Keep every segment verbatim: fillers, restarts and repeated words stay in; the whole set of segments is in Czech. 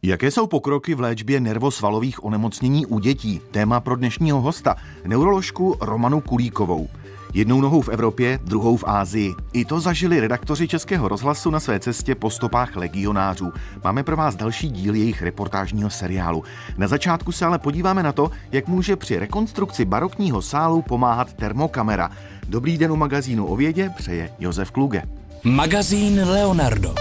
Jaké jsou pokroky v léčbě nervosvalových onemocnění u dětí? Téma pro dnešního hosta, neuroložku Romanu Kulíkovou. Jednou nohou v Evropě, druhou v Asii. I to zažili redaktoři Českého rozhlasu na své cestě po stopách legionářů. Máme pro vás další díl jejich reportážního seriálu. Na začátku se ale podíváme na to, jak může při rekonstrukci barokního sálu pomáhat termokamera. Dobrý den u magazínu o vědě přeje Josef Kluge. Magazín Leonardo.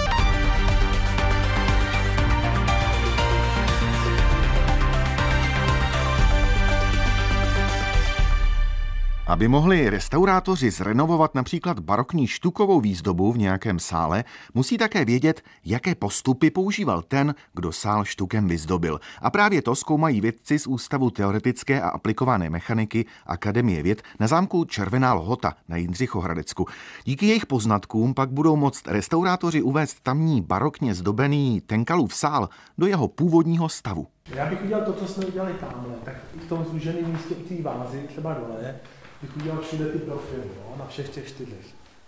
Aby mohli restaurátoři zrenovovat například barokní štukovou výzdobu v nějakém sále, musí také vědět, jaké postupy používal ten, kdo sál štukem vyzdobil. A právě to zkoumají vědci z Ústavu teoretické a aplikované mechaniky Akademie věd na zámku Červená Lhota na Jindřichohradecku. Díky jejich poznatkům pak budou moct restaurátoři uvést tamní barokně zdobený Tenkalův sál do jeho původního stavu. Já bych udělal to, co jsme udělali tamhle, tak v tom zúženém místě u té vázy, třeba dole, bych udělal všude ty profily, no, na všech těch čtyřech.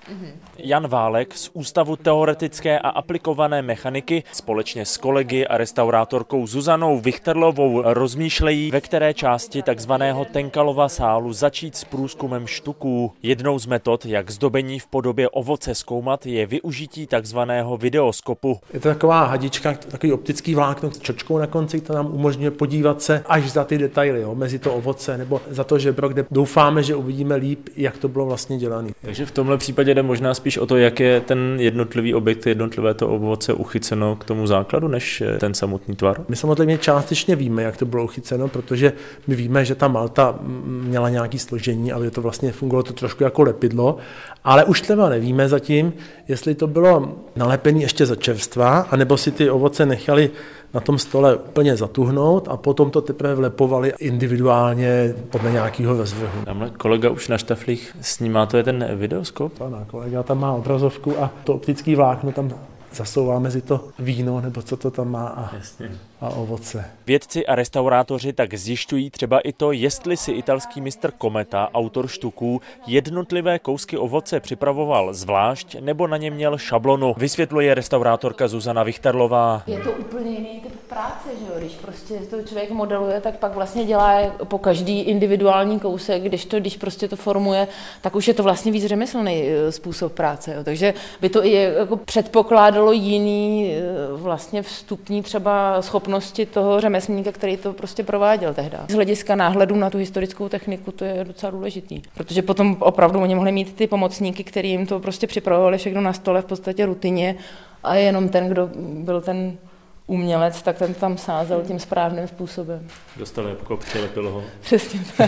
Jan Válek z Ústavu teoretické a aplikované mechaniky společně s kolegy a restaurátorkou Zuzanou Vichterlovou rozmýšlejí, ve které části takzvaného Tenkalova sálu začít s průzkumem štuků. Jednou z metod, jak zdobení v podobě ovoce zkoumat, je využití takzvaného videoskopu. Je to taková hadička, takový optický vlákno s čočkou na konci, která nám umožňuje podívat se až za ty detaily, jo, mezi to ovoce nebo za to žebro, kde doufáme, že uvidíme líp, jak to bylo vlastně dělané. Takže v tomhle případě jde možná spíš o to, jak je ten jednotlivý objekt, jednotlivé to ovoce uchyceno k tomu základu, než ten samotný tvar? My samozřejmě částečně víme, jak to bylo uchyceno, protože my víme, že ta malta měla nějaké složení, ale to vlastně fungovalo to trošku jako lepidlo, ale už třeba nevíme zatím, jestli to bylo nalepené ještě za čerstva, anebo si ty ovoce nechali na tom stole úplně zatuhnout a potom to teprve vlepovali individuálně podle nějakého rozvrhu. Tamhle kolega už na štaflích snímá, to je ten videoskop? Ano, kolega tam má obrazovku a to optický vlákno tam zasouvá mezi to víno, nebo co to tam má a, a ovoce. Vědci a restaurátoři tak zjišťují třeba i to, jestli si italský mistr Kometa, autor štuků, jednotlivé kousky ovoce připravoval zvlášť, nebo na ně měl šablonu. Vysvětluje restaurátorka Zuzana Vichterlová. Je to úplně jiný typ práce, že jo? Když prostě to člověk modeluje, tak pak vlastně dělá po každý individuální kousek, když to, když prostě to formuje, tak už je to vlastně víc řemeslný způsob práce. Jo? Takže by to i jako předpokládalo jiný vlastně vstupní třeba schopnosti toho řemeslníka, který to prostě prováděl tehdy. Z hlediska náhledu na tu historickou techniku to je docela důležitý, protože potom opravdu oni mohli mít ty pomocníky, který jim to prostě připravovali všechno na stole v podstatě rutině a jenom ten, kdo byl ten umělec, tak ten tam sázel tím správným způsobem. Dostal jabko, přilepil ho. Přesně tak.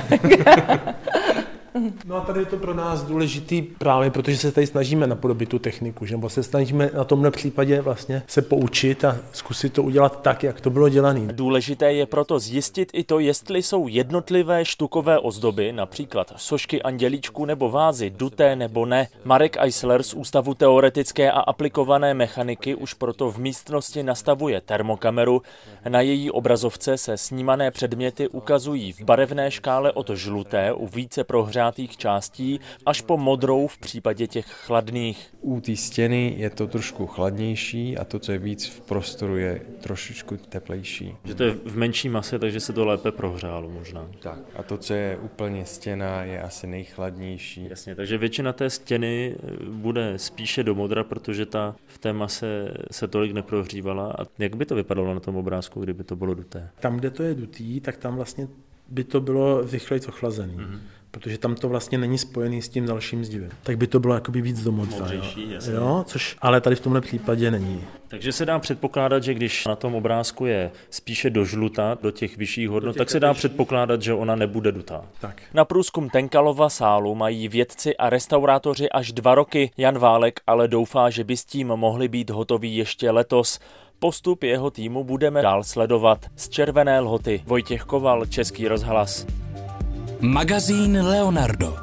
No a tady je to pro nás důležitý právě, protože se tady snažíme napodobit tu techniku, že? Nebo se snažíme na tomhle případě vlastně se poučit a zkusit to udělat tak, jak to bylo dělané. Důležité je proto zjistit i to, jestli jsou jednotlivé štukové ozdoby, například sošky andělíčků nebo vázy, duté nebo ne. Marek Eisler z Ústavu teoretické a aplikované mechaniky už proto v místnosti nastavuje termokameru. Na její obrazovce se snímané předměty ukazují v barevné škále od žluté u více prohřátých částí až po modrou v případě těch chladných. U té stěny je to trošku chladnější a to, co je víc v prostoru, je trošičku teplejší. Že to je v menší mase, takže se to lépe prohřálo možná. Tak. A to, co je úplně stěna, je asi nejchladnější. Jasně, takže většina té stěny bude spíše do modra, protože ta v té mase se tolik neprohřívala. A jak by to vypadalo na tom obrázku, kdyby to bylo duté? Tam, kde to je dutý, tak tam vlastně by to bylo rychleji ochlazený. Mm-hmm. Protože tam to vlastně není spojený s tím dalším zdivem. Tak by to bylo jakoby víc do modra, jo? Což ale tady v tomhle případě není. Takže se dá předpokládat, že když na tom obrázku je spíše do žluta, do těch vyšších hodnot, tak se dá předpokládat, že ona nebude dutá. Tak. Na průzkum Tenkalova sálu mají vědci a restaurátoři až dva roky. Jan Válek ale doufá, že by s tím mohli být hotoví ještě letos. Postup jeho týmu budeme dál sledovat. Z Červené Lhoty Vojtěch Koval, Český rozhlas. Magazín Leonardo.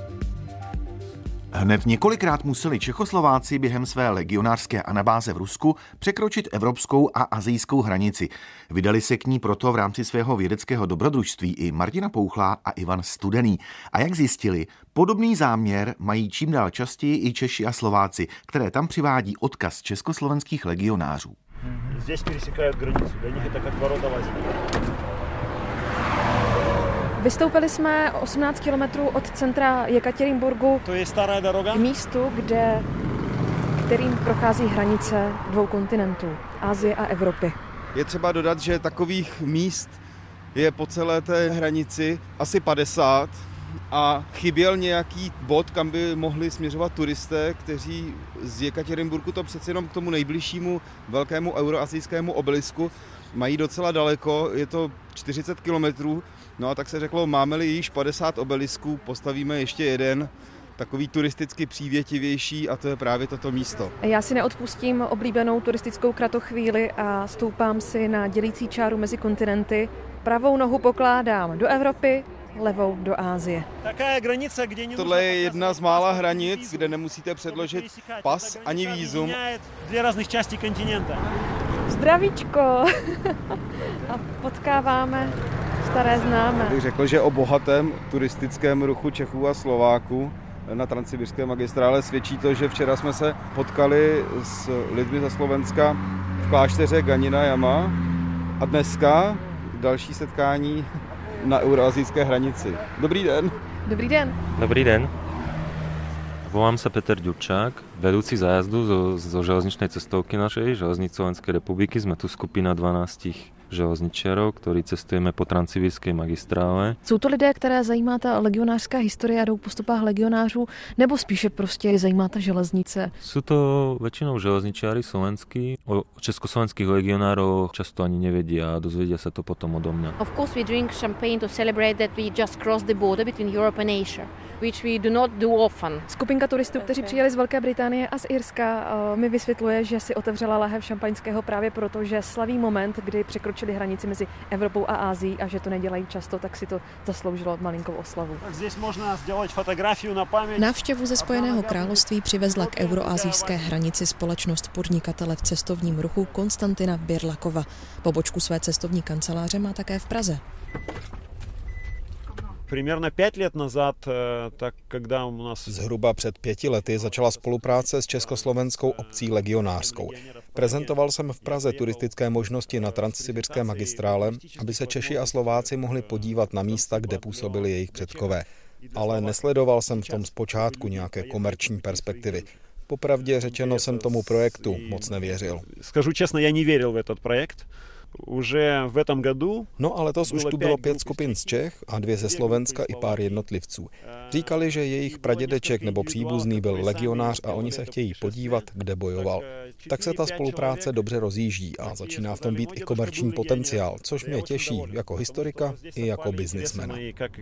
Hned několikrát museli Čechoslováci během své legionářské anabáze v Rusku překročit evropskou a asijskou hranici. Vydali se k ní proto v rámci svého vědeckého dobrodružství i Martina Pouchlá a Ivan Studený. A jak zjistili, podobný záměr mají čím dál častěji i Češi a Slováci, které tam přivádí odkaz československých legionářů. Здесь пересекают границу, для них это как ворота в Азию. Vystoupili jsme osmnáct kilometrů od centra Jekatěrinburgu To je stará doroga. k místu, kde, kterým prochází hranice dvou kontinentů, Asie a Evropy. Je třeba dodat, že takových míst je po celé té hranici asi padesát a chyběl nějaký bod, kam by mohli směřovat turisté, kteří z Jekatěrinburgu to přeci jenom k tomu nejbližšímu velkému euroazijskému obelisku mají docela daleko, je to čtyřicet kilometrů, no a tak se řeklo, máme-li již padesát obelisků, postavíme ještě jeden, takový turisticky přívětivější a to je právě toto místo. Já si neodpustím oblíbenou turistickou kratochvíli a stoupám si na dělící čáru mezi kontinenty. Pravou nohu pokládám do Evropy, levou do Asie. Tohle je jedna z mála hranic, kde nemusíte předložit pas ani vízum. Dvě různých části kontinenta. Zdravíčko! A potkáváme staré známé. Bych řekl, že o bohatém turistickém ruchu Čechů a Slováků na transsibirské magistrále svědčí to, že včera jsme se potkali s lidmi ze Slovenska v klášteře Ganina Jama a dneska další setkání na euroazijské hranici. Dobrý den. Dobrý den. Dobrý den. Volám sa Peter Ďurčák, vedúci zájazdu zo, zo železničnej cestovky našej, Železnic Slovenskej republiky. Sme tu skupina dvanáct železničarů, ktorí cestujeme po transsibirské magistrále. Jsou to lidé, které zajímá ta legionářská historie a jdou po stopách legionářů, nebo spíše prostě zajímá ta železnice? Sú to väčšinou železničiari slovenskí. O československých legionároch často ani nevedia a dozvedia sa to potom odo mňa. Of course we drink champagne to celebrate that we just crossed the border between Europe and Asia, which we do not do often. Skupinka turistů, kteří přijeli z Velké Británie a z Irska, mi vysvětluje, že si otevřela lahev šampaňského právě proto, že slaví moment, kdy překročili hranici mezi Evropou a Ázií a že to nedělají často, tak si to zasloužilo malinkou oslavu. Návštěvu ze Spojeného království přivezla k euroazijské hranici společnost podnikatele v cestovním ruchu Konstantina Birlakova. Pobočku své cestovní kanceláře má také v Praze. Примерно пять лет назад, tak когда у nás... Zhruba před pěti lety začala spolupráce s československou obcí legionářskou. Prezentoval jsem v Praze turistické možnosti na transsibirské magistrále, aby se Češi a Slováci mohli podívat na místa, kde působili jejich předkové. Ale nesledoval jsem v tom zpočátku nějaké komerční perspektivy. Popravdě řečeno jsem tomu projektu moc nevěřil. Скажу честно, я не верил в этот проект. Уже v этом году. No a letos už tu bylo pět skupin z Čech a dvě ze Slovenska i pár jednotlivců. Říkali, že jejich pradědeček nebo příbuzný byl legionář a oni se chtějí podívat, kde bojoval. Tak se ta spolupráce dobře rozjíždí a začíná v tom být i komerční potenciál, což mě těší jako historika i jako biznismena.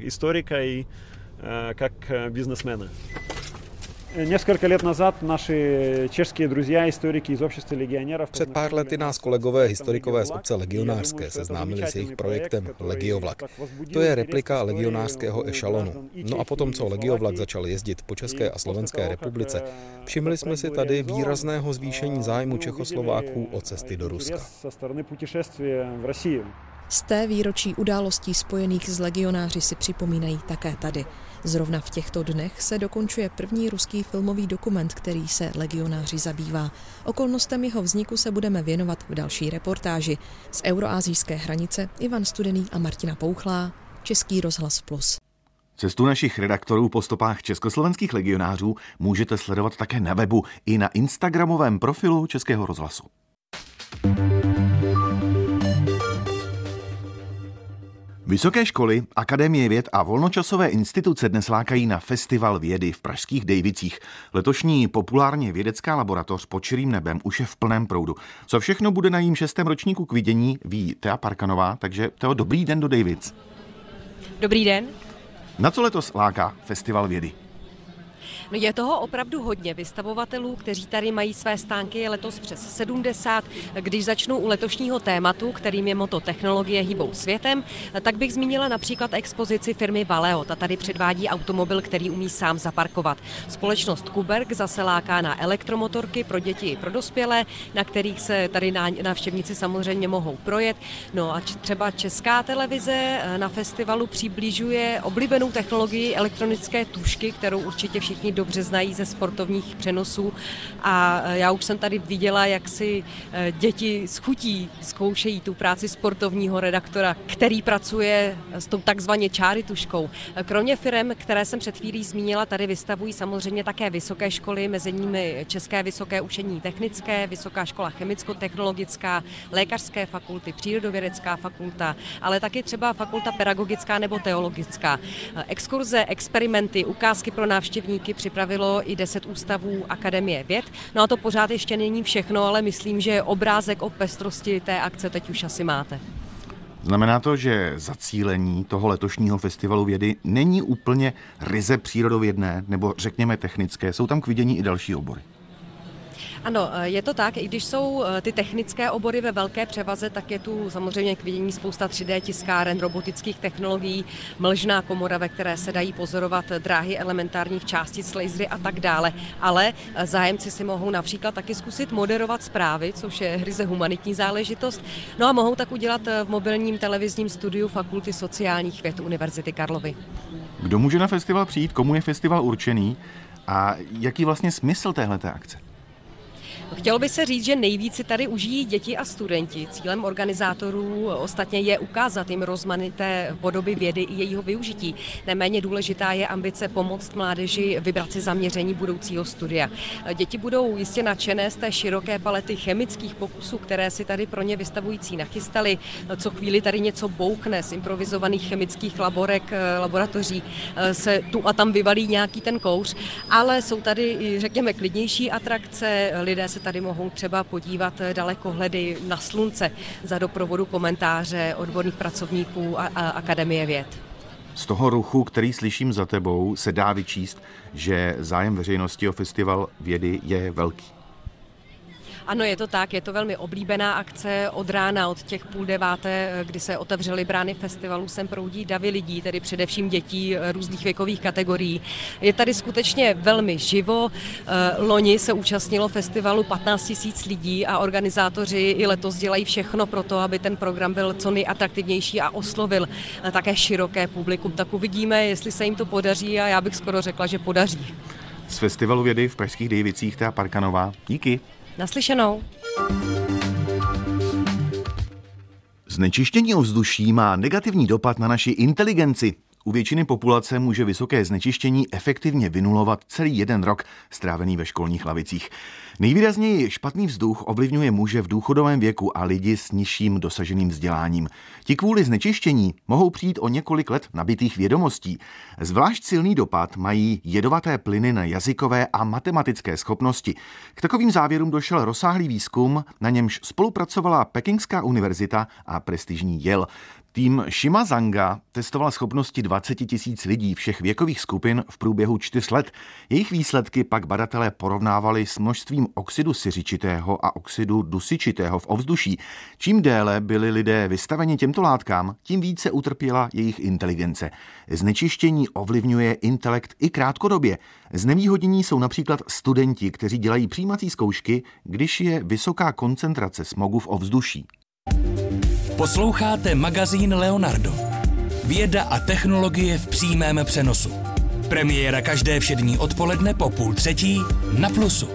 Několik let nazad naši české друзья, historiky z общества legionérů. Před pár lety nás kolegové historikové z obce legionářské seznámili s jejich projektem Legiovlak. To je replika legionářského ešalonu. No a potom, co Legiovlak začal jezdit po České a Slovenské republice, všimli jsme si tady výrazného zvýšení zájmu Čechoslováků o cesty do Ruska. Z té výročí událostí spojených s legionáři si připomínají také tady. Zrovna v těchto dnech se dokončuje první ruský filmový dokument, který se legionáři zabývá. Okolnostem jeho vzniku se budeme věnovat v další reportáži. Z euroazijské hranice Ivan Studený a Martina Pouchlá, Český rozhlas Plus. Cestu našich redaktorů po stopách československých legionářů můžete sledovat také na webu i na instagramovém profilu Českého rozhlasu. Vysoké školy, akademie věd a volnočasové instituce dnes lákají na Festival vědy v pražských Dejvicích. Letošní populárně vědecká laboratoř pod širým nebem už je v plném proudu. Co všechno bude na jím šestém ročníku k vidění, ví Thea Parkanová, takže Teo, dobrý den do Dejvic. Dobrý den. Na co letos láká Festival vědy? No je toho opravdu hodně. Vystavovatelů, kteří tady mají své stánky, je letos přes sedmdesát. Když začnu u letošního tématu, kterým je moto Technologie hýbou světem, tak bych zmínila například expozici firmy Valeo. Ta tady předvádí automobil, který umí sám zaparkovat. Společnost Kuberg zase láká na elektromotorky pro děti i pro dospělé, na kterých se tady návštěvníci samozřejmě mohou projet. No a třeba Česká televize na festivalu přibližuje oblíbenou technologii elektronické tužky, kterou určitě všichni dobře znají ze sportovních přenosů. A já už jsem tady viděla, jak si děti s chutí zkoušejí tu práci sportovního redaktora, který pracuje s tou takzvaně čárituškou. Kromě firem, které jsem před chvílí zmínila, tady vystavují samozřejmě také vysoké školy, mezi nimi České vysoké učení technické, Vysoká škola chemicko-technologická, lékařské fakulty, přírodovědecká fakulta, ale taky třeba fakulta pedagogická nebo teologická. Exkurze, experimenty, ukázky pro návštěvníky připravilo i deset ústavů Akademie věd. No a to pořád ještě není všechno, ale myslím, že obrázek o pestrosti té akce teď už asi máte. Znamená to, že zacílení toho letošního festivalu vědy není úplně ryze přírodovědné nebo řekněme technické, jsou tam k vidění i další obory. Ano, je to tak, i když jsou ty technické obory ve velké převaze, tak je tu samozřejmě k vidění spousta tři dé tiskáren, robotických technologií, mlžná komora, ve které se dají pozorovat dráhy elementárních částic, lasery a tak dále. Ale zájemci si mohou například taky zkusit moderovat zprávy, což je ryze humanitní záležitost. No a mohou tak udělat v mobilním televizním studiu Fakulty sociálních věd Univerzity Karlovy. Kdo může na festival přijít, komu je festival určený a jaký vlastně smysl téhleté akce? Chtělo by se říct, že nejvíc si tady užijí děti a studenti. Cílem organizátorů ostatně je ukázat jim rozmanité podoby vědy i jejího využití. Neméně důležitá je ambice pomoct mládeži vybrat si zaměření budoucího studia. Děti budou jistě nadšené z té široké palety chemických pokusů, které si tady pro ně vystavující nachystali. Co chvíli tady něco bouchne z improvizovaných chemických laborek, laboratoří, se tu a tam vyvalí nějaký ten kouř, ale jsou tady, řekněme, klidnější atrakce. Lidé se tady mohou třeba podívat dalekohledy na slunce za doprovodu komentáře odborných pracovníků a, a Akademie věd. Z toho ruchu, který slyším za tebou, se dá vyčíst, že zájem veřejnosti o festival vědy je velký. Ano, je to tak, je to velmi oblíbená akce. Od rána, od těch půl deváté, kdy se otevřely brány festivalu, sem proudí davy lidí, tedy především dětí různých věkových kategorií. Je tady skutečně velmi živo. Loni se účastnilo festivalu patnáct tisíc lidí a organizátoři i letos dělají všechno pro to, aby ten program byl co nejatraktivnější a oslovil také široké publikum. Tak uvidíme, jestli se jim to podaří a já bych skoro řekla, že podaří. Z festivalu vědy v pražských Dejvicích Thea Parkanová. Díky. Naslyšenou. Znečištění ovzduší má negativní dopad na naši inteligenci. U většiny populace může vysoké znečištění efektivně vynulovat celý jeden rok strávený ve školních lavicích. Nejvýrazněji špatný vzduch ovlivňuje muže v důchodovém věku a lidi s nižším dosaženým vzděláním. Ti kvůli znečištění mohou přijít o několik let nabitých vědomostí. Zvlášť silný dopad mají jedovaté plyny na jazykové a matematické schopnosti. K takovým závěrům došel rozsáhlý výzkum, na němž spolupracovala Pekingská univerzita a prestižní Yale. Tým Shimazanga testoval schopnosti dvacet tisíc lidí všech věkových skupin v průběhu čtyř let. Jejich výsledky pak badatelé porovnávali s množstvím oxidu siřičitého a oxidu dusičitého v ovzduší. Čím déle byli lidé vystaveni těmto látkám, tím více utrpěla jejich inteligence. Znečištění ovlivňuje intelekt i krátkodobě. Znevýhodnění jsou například studenti, kteří dělají přijímací zkoušky, když je vysoká koncentrace smogu v ovzduší. Posloucháte magazín Leonardo. Věda a technologie v přímém přenosu. Premiéra každé všední odpoledne po půl třetí na Plusu.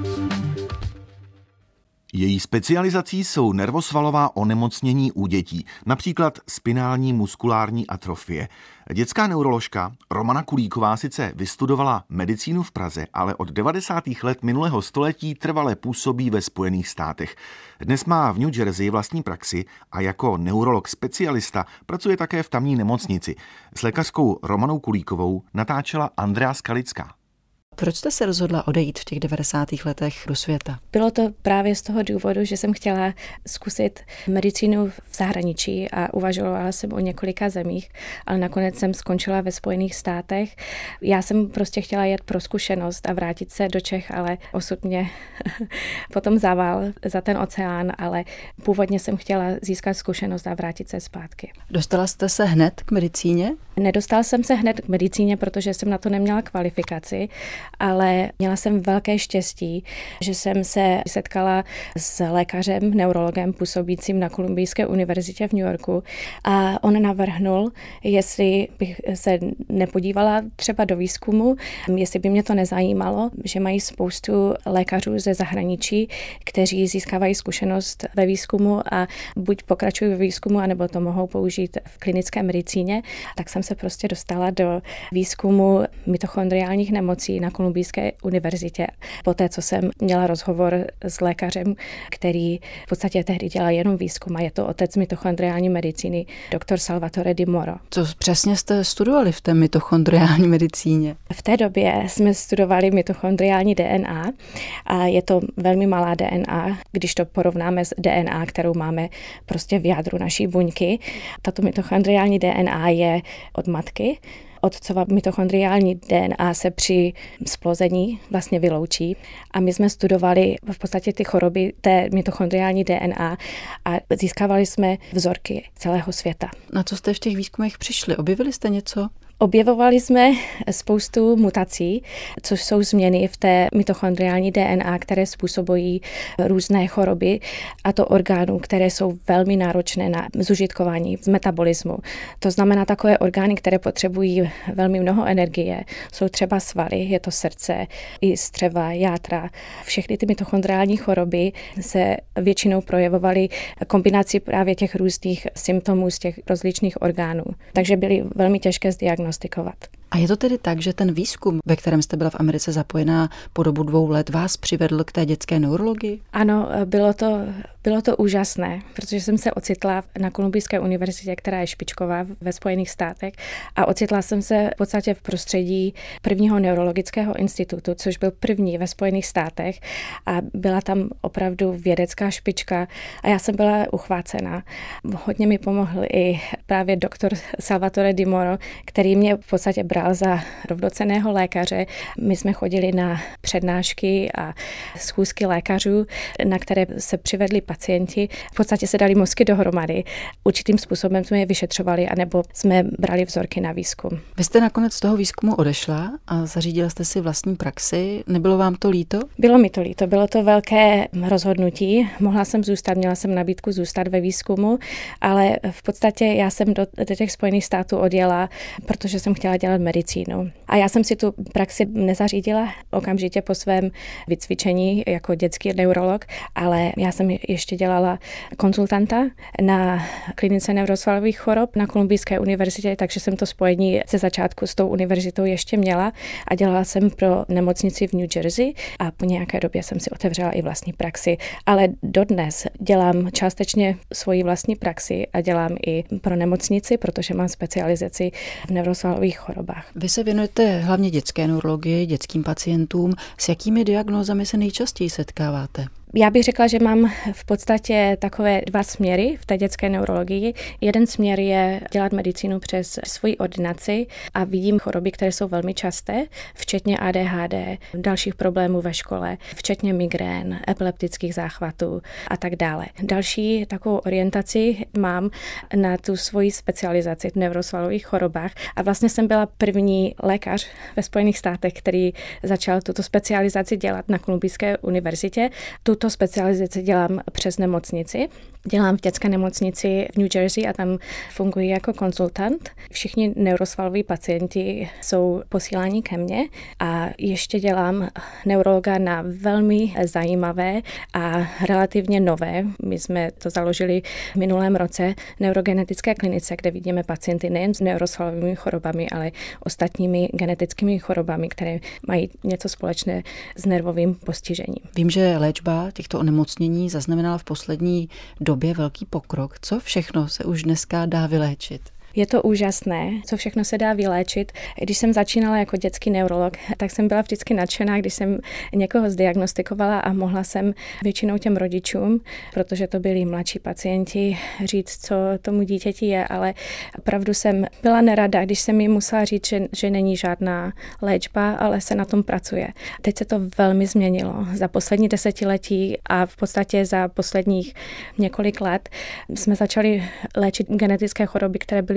Její specializací jsou nervosvalová onemocnění u dětí, například spinální muskulární atrofie. Dětská neuroložka Romana Kulíková sice vystudovala medicínu v Praze, ale od devadesátých let minulého století trvale působí ve Spojených státech. Dnes má v New Jersey vlastní praxi a jako neurolog specialista pracuje také v tamní nemocnici. S lékařkou Romanou Kulíkovou natáčela Andrea Skalická. Proč jste se rozhodla odejít v těch devadesátých letech do světa? Bylo to právě z toho důvodu, že jsem chtěla zkusit medicínu v zahraničí a uvažovala jsem o několika zemích, ale nakonec jsem skončila ve Spojených státech. Já jsem prostě chtěla jet pro zkušenost a vrátit se do Čech, ale osud mě potom zavál za ten oceán, ale původně jsem chtěla získat zkušenost a vrátit se zpátky. Dostala jste se hned k medicíně? Nedostala jsem se hned k medicíně, protože jsem na to neměla kvalifikaci. ale měla jsem velké štěstí, že jsem se setkala s lékařem, neurologem působícím na Kolumbijské univerzitě v New Yorku a on navrhnul, jestli bych se nepodívala třeba do výzkumu, jestli by mě to nezajímalo, že mají spoustu lékařů ze zahraničí, kteří získávají zkušenost ve výzkumu a buď pokračují ve výzkumu, anebo to mohou použít v klinické medicíně. Tak jsem se prostě dostala do výzkumu mitochondriálních nemocí na Kolumbijské univerzitě. Poté, co jsem měla rozhovor s lékařem, který v podstatě tehdy dělal jenom výzkum a je to otec mitochondriální medicíny, doktor Salvatore Di Moro. Co přesně jste studovali v té mitochondriální medicíně? V té době jsme studovali mitochondriální D N A a je to velmi malá D N A, když to porovnáme s D N A, kterou máme prostě v jádru naší buňky. Tato mitochondriální D N A je od matky. Otcova mitochondriální D N A se při splození vlastně vyloučí a my jsme studovali v podstatě ty choroby té mitochondriální D N A a získávali jsme vzorky celého světa. Na co jste v těch výzkumech přišli? Objevili jste něco? Objevovali jsme spoustu mutací, což jsou změny v té mitochondriální D N A, které způsobují různé choroby, a to orgánů, které jsou velmi náročné na zužitkování z metabolismu. To znamená takové orgány, které potřebují velmi mnoho energie. Jsou třeba svaly, je to srdce, i střeva, játra. Všechny ty mitochondriální choroby se většinou projevovaly kombinací právě těch různých symptomů z těch rozličných orgánů. Takže byly velmi těžké zdiagnostikovat. A je to tedy tak, že ten výzkum, ve kterém jste byla v Americe zapojená po dobu dvou let, vás přivedl k té dětské neurologii? Ano, bylo to, bylo to úžasné, protože jsem se ocitla na Kolumbijské univerzitě, která je špičková ve Spojených státech, a ocitla jsem se v podstatě v prostředí prvního neurologického institutu, což byl první ve Spojených státech, a byla tam opravdu vědecká špička a já jsem byla uchvácená. Hodně mi pomohl i právě doktor Salvatore Di Moro, který mě v podstatě bral za rovnocenného lékaře. My jsme chodili na přednášky a schůzky lékařů, na které se přivedli pacienti. V podstatě se dali mozky dohromady. Určitým způsobem jsme je vyšetřovali, anebo jsme brali vzorky na výzkum. Vy jste nakonec z toho výzkumu odešla a zařídila jste si vlastní praxi. Nebylo vám to líto? Bylo mi to líto. Bylo to velké rozhodnutí. Mohla jsem zůstat, měla jsem nabídku zůstat ve výzkumu, ale v podstatě já jsem do, do těch Spojených států odjela, protože jsem chtěla dělat medicínu. A já jsem si tu praxi nezařídila okamžitě po svém vycvičení jako dětský neurolog, ale já jsem ještě dělala konzultanta na klinice neurosvalových chorob na Kolumbijské univerzitě, takže jsem to spojení ze začátku s tou univerzitou ještě měla a dělala jsem pro nemocnici v New Jersey a po nějaké době jsem si otevřela i vlastní praxi, ale dodnes dělám částečně svoji vlastní praxi a dělám i pro nemocnici, protože mám specializaci v neurosvalových chorobách. Vy se věnujete hlavně dětské neurologii, dětským pacientům. S jakými diagnózami se nejčastěji setkáváte? Já bych řekla, že mám v podstatě takové dva směry v té dětské neurologii. Jeden směr je dělat medicínu přes svoji ordinaci a vidím choroby, které jsou velmi časté, včetně A D H D, dalších problémů ve škole, včetně migrén, epileptických záchvatů a tak dále. Další takovou orientaci mám na tu svoji specializaci v neurosvalových chorobách a vlastně jsem byla první lékař ve Spojených státech, který začal tuto specializaci dělat na Kolumbijské univerzitě. Tuto specializaci dělám přes nemocnici. Dělám v dětské nemocnici v New Jersey a tam funguji jako konzultant. Všichni neurosvaloví pacienti jsou posíláni ke mně a ještě dělám neurologa na velmi zajímavé a relativně nové. My jsme to založili v minulém roce neurogenetické klinice, kde vidíme pacienty nejen s neurosvalovými chorobami, ale ostatními genetickými chorobami, které mají něco společné s nervovým postižením. Vím, že léčba těchto onemocnění zaznamenala v poslední době velký pokrok. Co všechno se už dneska dá vyléčit? Je to úžasné, co všechno se dá vyléčit. Když jsem začínala jako dětský neurolog, tak jsem byla vždycky nadšená, když jsem někoho zdiagnostikovala a mohla jsem většinou těm rodičům, protože to byli mladší pacienti, říct, co tomu dítěti je, ale opravdu jsem byla nerada, když jsem jim musela říct, že, že není žádná léčba, ale se na tom pracuje. Teď se to velmi změnilo. Za poslední desetiletí a v podstatě za posledních několik let jsme začali léčit genetické choroby, které byly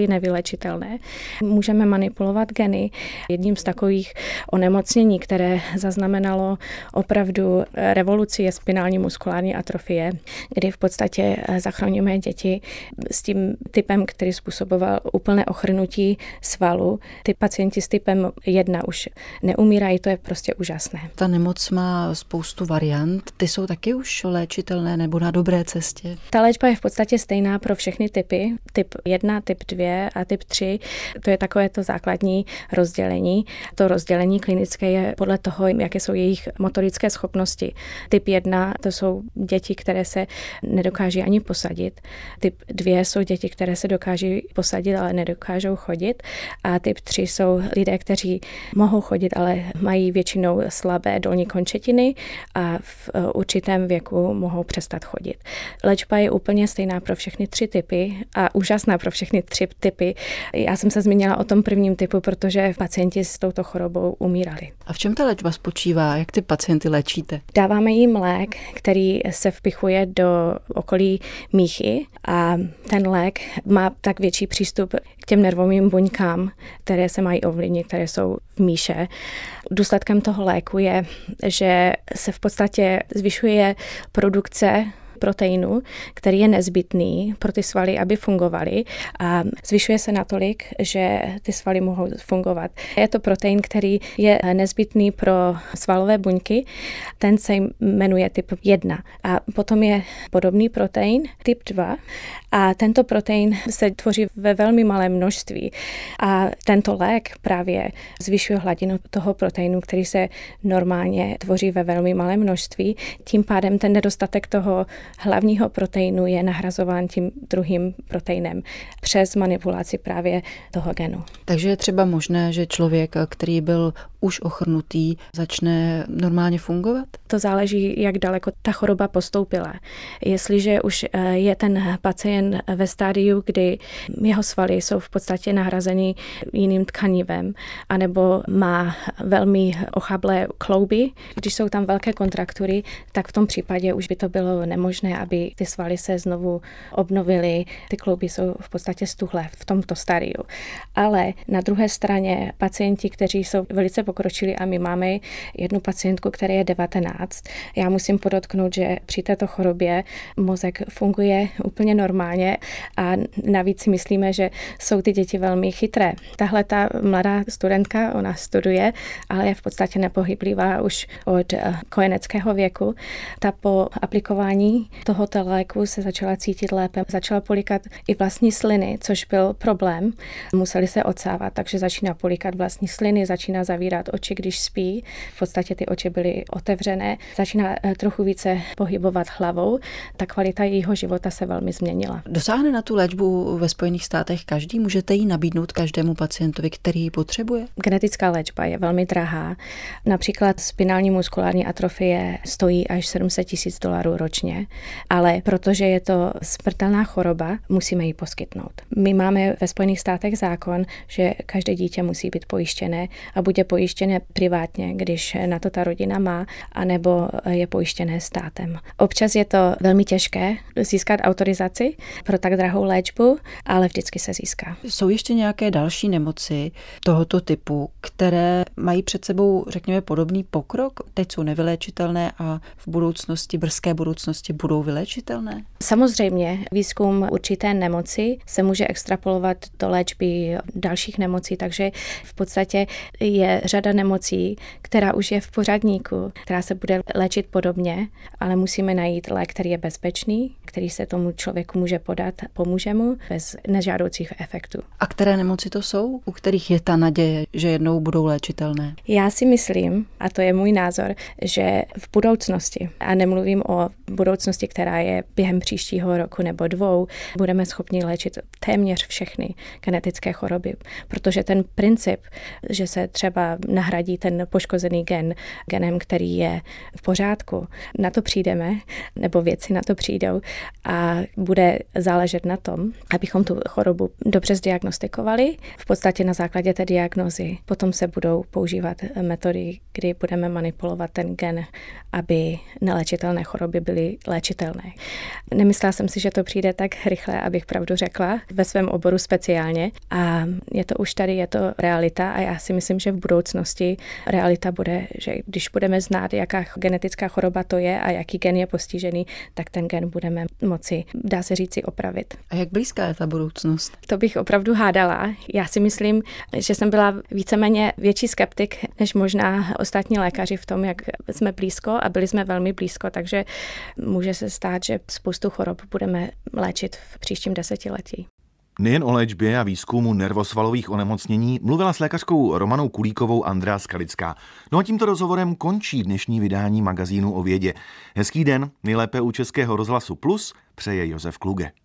nevylečitelné. Můžeme manipulovat geny. Jedním z takových onemocnění, které zaznamenalo opravdu revoluci, je spinální muskulární atrofie, kdy v podstatě zachraňujeme děti s tím typem, který způsoboval úplné ochrnutí svalu. Ty pacienti s typem jedna už neumírají, to je prostě úžasné. Ta nemoc má spoustu variant. Ty jsou taky už léčitelné nebo na dobré cestě? Ta léčba je v podstatě stejná pro všechny typy. Typ jedna, typ dvě a typ tři. To je takové to základní rozdělení. To rozdělení klinické je podle toho, jaké jsou jejich motorické schopnosti. Typ jedna to jsou děti, které se nedokáží ani posadit. Typ dvě jsou děti, které se dokáží posadit, ale nedokážou chodit. A typ tři jsou lidé, kteří mohou chodit, ale mají většinou slabé dolní končetiny a v určitém věku mohou přestat chodit. Léčba je úplně stejná pro všechny tři typy a úžasná pro všechny tři typy. Já jsem se zmínila o tom prvním typu, protože pacienti s touto chorobou umírali. A v čem ta léčba spočívá? Jak ty pacienty léčíte? Dáváme jim lék, který se vpichuje do okolí míchy a ten lék má tak větší přístup k těm nervovým buňkám, které se mají ovlivnit, které jsou v míše. Důsledkem toho léku je, že se v podstatě zvyšuje produkce proteinu, který je nezbytný pro ty svaly, aby fungovaly a zvyšuje se natolik, že ty svaly mohou fungovat. Je to protein, který je nezbytný pro svalové buňky, ten se jmenuje typ jedna. A potom je podobný protein typ dva a tento protein se tvoří ve velmi malém množství a tento lék právě zvyšuje hladinu toho proteinu, který se normálně tvoří ve velmi malém množství. Tím pádem ten nedostatek toho hlavního proteinu je nahrazován tím druhým proteinem přes manipulaci právě toho genu. Takže je třeba možné, že člověk, který byl už ochrnutý, začne normálně fungovat? To záleží, jak daleko ta choroba postoupila. Jestliže už je ten pacient ve stádiu, kdy jeho svaly jsou v podstatě nahrazeny jiným tkanivem, anebo má velmi ochablé klouby, když jsou tam velké kontraktury, tak v tom případě už by to bylo nemožné, aby ty svaly se znovu obnovily. Ty klouby jsou v podstatě stuhlé v tomto stádiu. Ale na druhé straně pacienti, kteří jsou velice pokročili a my máme jednu pacientku, která je devatenáct. Já musím podotknout, že při této chorobě mozek funguje úplně normálně a navíc si myslíme, že jsou ty děti velmi chytré. Tahle ta mladá studentka, ona studuje, ale je v podstatě nepohyblivá už od kojeneckého věku. Ta po aplikování tohoto léku se začala cítit lépe. Začala polikat i vlastní sliny, což byl problém. Museli se odsávat, takže začíná polikat vlastní sliny, začíná zavírat oči, když spí. V podstatě ty oči byly otevřené. Začíná trochu více pohybovat hlavou. Ta kvalita jejího života se velmi změnila. Dosáhne na tu léčbu ve Spojených státech každý? Můžete ji nabídnout každému pacientovi, který ji potřebuje? Genetická léčba je velmi drahá. Například spinální muskulární atrofie stojí až sedm set tisíc dolarů ročně, ale protože je to smrtelná choroba, musíme ji poskytnout. My máme ve Spojených státech zákon, že každé dítě musí být pojištěné a bude pojištěné privátně, když na to ta rodina má, anebo je pojištěné státem. Občas je to velmi těžké získat autorizaci pro tak drahou léčbu, ale vždycky se získá. Jsou ještě nějaké další nemoci tohoto typu, které mají před sebou, řekněme, podobný pokrok? Teď jsou nevyléčitelné a v budoucnosti, brzké budoucnosti budou vyléčitelné? Samozřejmě výzkum určité nemoci se může extrapolovat do léčby dalších nemocí, takže v podstatě je řada nemocí, která už je v pořadníku, která se bude léčit podobně, ale musíme najít lék, který je bezpečný, který se tomu člověku může podat, pomůže mu bez nežádoucích efektů. A které nemoci to jsou, u kterých je ta naděje, že jednou budou léčitelné? Já si myslím, a to je můj názor, že v budoucnosti, a nemluvím o budoucnosti, která je během příštího roku nebo dvou, budeme schopni léčit téměř všechny genetické choroby, protože ten princip, že se třeba nahradí ten poškozený gen genem, který je v pořádku, na to přijdeme, nebo vědci na to přijdou a bude záležet na tom, abychom tu chorobu dobře zdiagnostikovali. V podstatě na základě té diagnózy potom se budou používat metody, kdy budeme manipulovat ten gen, aby neléčitelné choroby byly léčitelné. léčitelné. Nemyslela jsem si, že to přijde tak rychle, abych pravdu řekla, ve svém oboru speciálně. A je to už tady, je to realita a já si myslím, že v budoucnosti realita bude, že když budeme znát, jaká genetická choroba to je a jaký gen je postižený, tak ten gen budeme moci, dá se říci, opravit. A jak blízká je ta budoucnost? To bych opravdu hádala. Já si myslím, že jsem byla víceméně větší skeptik, než možná ostatní lékaři v tom, jak jsme blízko a byli jsme velmi blízko, takže může se stát, že spoustu chorob budeme léčit v příštím desetiletí. Nejen o léčbě a výzkumu nervosvalových onemocnění mluvila s lékařkou Romanou Kulíkovou Andrea Skalická. No a tímto rozhovorem končí dnešní vydání magazínu o vědě. Hezký den, nejlépe u Českého rozhlasu Plus, přeje Josef Kluge.